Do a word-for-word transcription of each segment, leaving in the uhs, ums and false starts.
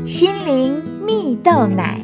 心灵蜜豆奶。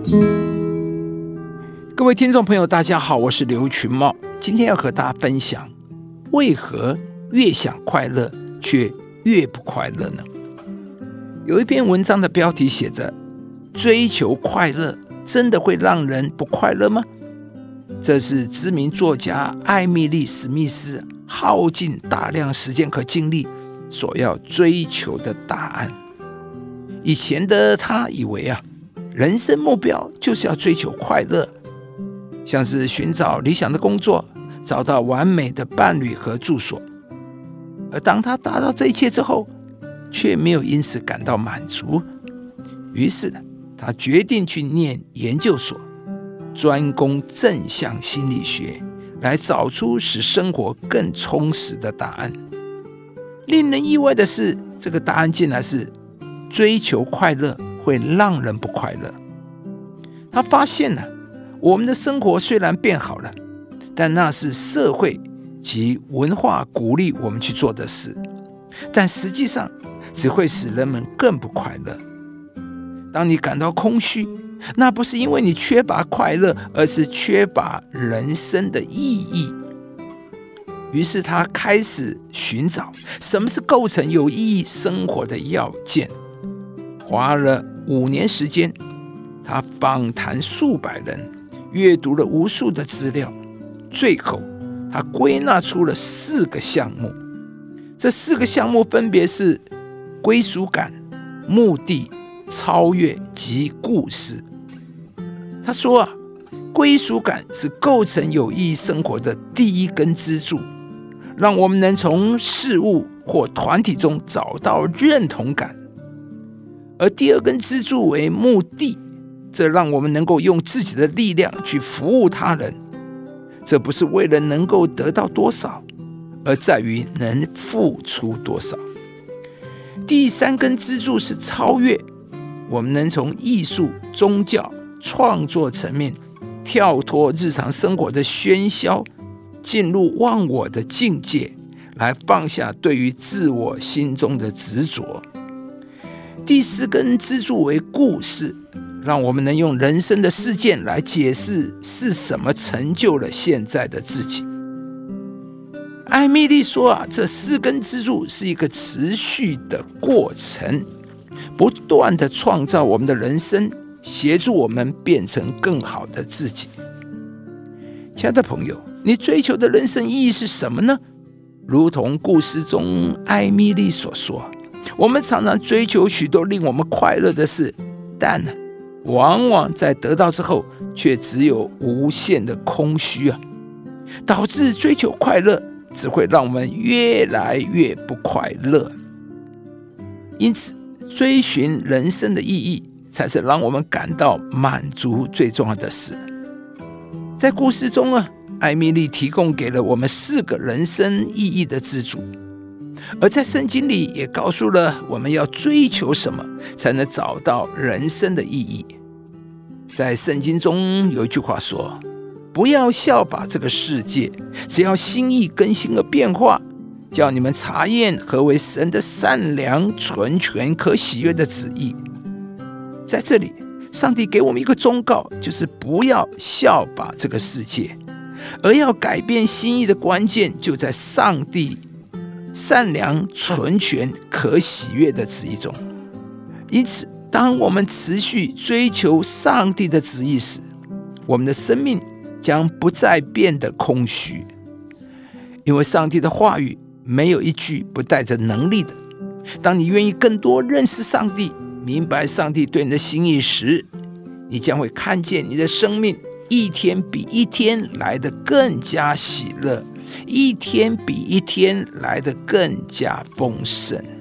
各位听众朋友大家好，我是刘群茂，今天要和大家分享，为何越想快乐却越不快乐呢？有一篇文章的标题写着，追求快乐真的会让人不快乐吗？这是知名作家艾米丽·史密斯耗尽大量时间和精力所要追求的答案。以前的他以为啊，人生目标就是要追求快乐，像是寻找理想的工作，找到完美的伴侣和住所。而当他达到这一切之后，却没有因此感到满足，于是他决定去念研究所，专攻正向心理学，来找出使生活更充实的答案。令人意外的是，这个答案竟然是追求快乐会让人不快乐。他发现了，我们的生活虽然变好了，但那是社会及文化鼓励我们去做的事，但实际上只会使人们更不快乐。当你感到空虚，那不是因为你缺乏快乐，而是缺乏人生的意义。于是他开始寻找什么是构成有意义生活的要件。花了五年时间，他访谈数百人，阅读了无数的资料，最后他归纳出了四个项目。这四个项目分别是归属感、目的、超越及故事。他说啊，归属感是构成有意义生活的第一根支柱，让我们能从事物或团体中找到认同感。而第二根支柱为目的，这让我们能够用自己的力量去服务他人。这不是为了能够得到多少，而在于能付出多少。第三根支柱是超越，我们能从艺术、宗教、创作层面跳脱日常生活的喧嚣，进入忘我的境界，来放下对于自我心中的执着。第四根支柱为故事，让我们能用人生的事件来解释是什么成就了现在的自己。艾米丽说啊，这四根支柱是一个持续的过程，不断的创造我们的人生，协助我们变成更好的自己。亲爱的朋友，你追求的人生意义是什么呢？如同故事中艾米丽所说，我们常常追求许多令我们快乐的事，但往往在得到之后，却只有无限的空虚啊，导致追求快乐只会让我们越来越不快乐。因此，追寻人生的意义，才是让我们感到满足最重要的事。在故事中啊，艾米丽提供给了我们四个人生意义的支柱，而在圣经里也告诉了我们要追求什么才能找到人生的意义。在圣经中有一句话说，不要效法这个世界，只要心意更新而变化，叫你们查验何为神的善良、纯全、可喜悦的旨意。在这里，上帝给我们一个忠告，就是不要效法这个世界，而要改变心意的关键就在上帝善良、纯全、可喜悦的旨意中。因此，当我们持续追求上帝的旨意时，我们的生命将不再变得空虚，因为上帝的话语没有一句不带着能力的。当你愿意更多认识上帝，明白上帝对你的心意时，你将会看见你的生命一天比一天来得更加喜乐，一天比一天来得更加丰盛。